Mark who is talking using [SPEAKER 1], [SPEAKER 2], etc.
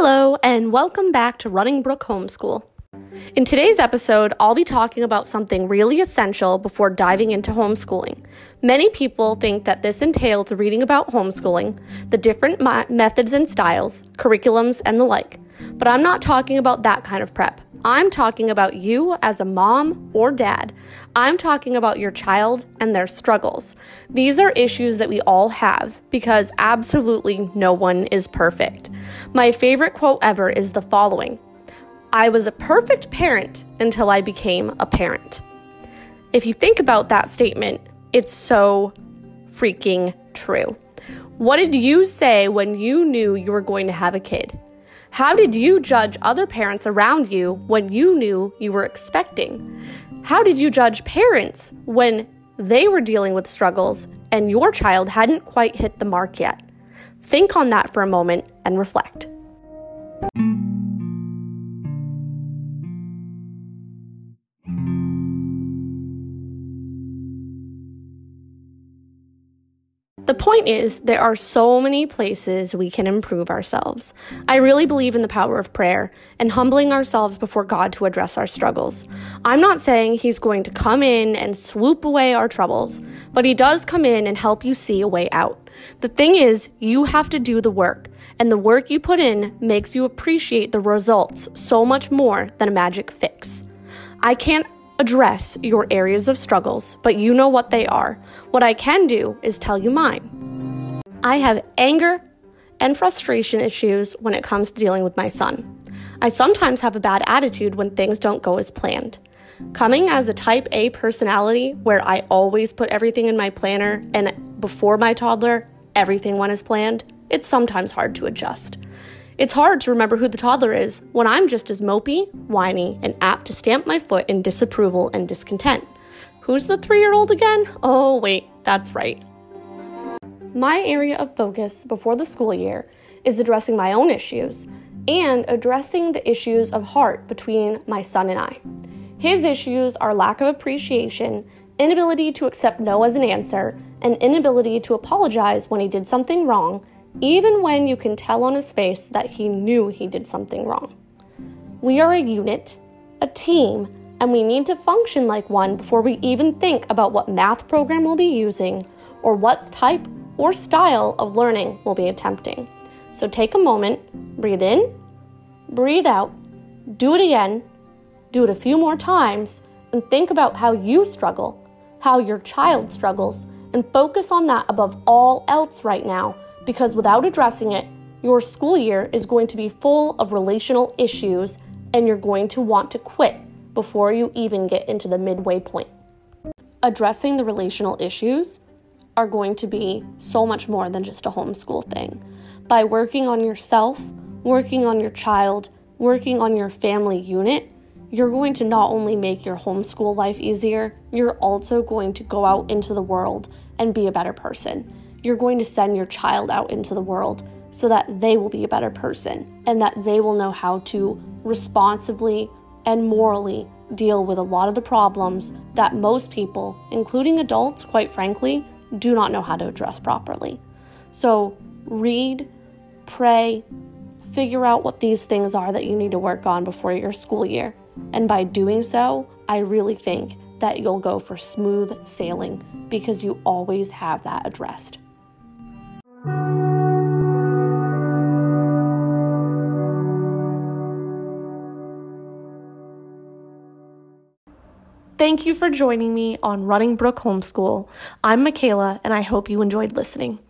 [SPEAKER 1] Hello, and welcome back to Running Brook Homeschool. In today's episode, I'll be talking about something really essential before diving into homeschooling. Many people think that this entails reading about homeschooling, the different methods and styles, curriculums, and the like. But I'm not talking about that kind of prep. I'm talking about you as a mom or dad. I'm talking about your child and their struggles. These are issues that we all have because absolutely no one is perfect. My favorite quote ever is the following: "I was a perfect parent until I became a parent." If you think about that statement, it's so freaking true. What did you say when you knew you were going to have a kid? How did you judge other parents around you when you knew you were expecting? How did you judge parents when they were dealing with struggles and your child hadn't quite hit the mark yet? Think on that for a moment and reflect. The point is, there are so many places we can improve ourselves. I really believe in the power of prayer and humbling ourselves before God to address our struggles. I'm not saying He's going to come in and swoop away our troubles, but He does come in and help you see a way out. The thing is, you have to do the work, and the work you put in makes you appreciate the results so much more than a magic fix. I can't address your areas of struggles, but you know what they are. What I can do is tell you mine. I have anger and frustration issues when it comes to dealing with my son. I sometimes have a bad attitude when things don't go as planned. Coming as a type A personality where I always put everything in my planner and before my toddler, everything went as planned, it's sometimes hard to adjust. It's hard to remember who the toddler is when I'm just as mopey, whiny, and apt to stamp my foot in disapproval and discontent. Who's the 3-year-old again? Oh, wait, that's right. My area of focus before the school year is addressing my own issues and addressing the issues of heart between my son and I. His issues are lack of appreciation, inability to accept no as an answer, and inability to apologize when he did something wrong, even when you can tell on his face that he knew he did something wrong. We are a unit, a team, and we need to function like one before we even think about what math program we'll be using or what type or style of learning we'll be attempting. So take a moment, breathe in, breathe out, do it again, do it a few more times, and think about how you struggle, how your child struggles, and focus on that above all else right now. Because without addressing it, your school year is going to be full of relational issues and you're going to want to quit before you even get into the midway point. Addressing the relational issues are going to be so much more than just a homeschool thing. By working on yourself, working on your child, working on your family unit, you're going to not only make your homeschool life easier, you're also going to go out into the world and be a better person. You're going to send your child out into the world so that they will be a better person and that they will know how to responsibly and morally deal with a lot of the problems that most people, including adults, quite frankly, do not know how to address properly. So read, pray, figure out what these things are that you need to work on before your school year. And by doing so, I really think that you'll go for smooth sailing because you always have that addressed. Thank you for joining me on Running Brook Homeschool. I'm Michaela, and I hope you enjoyed listening.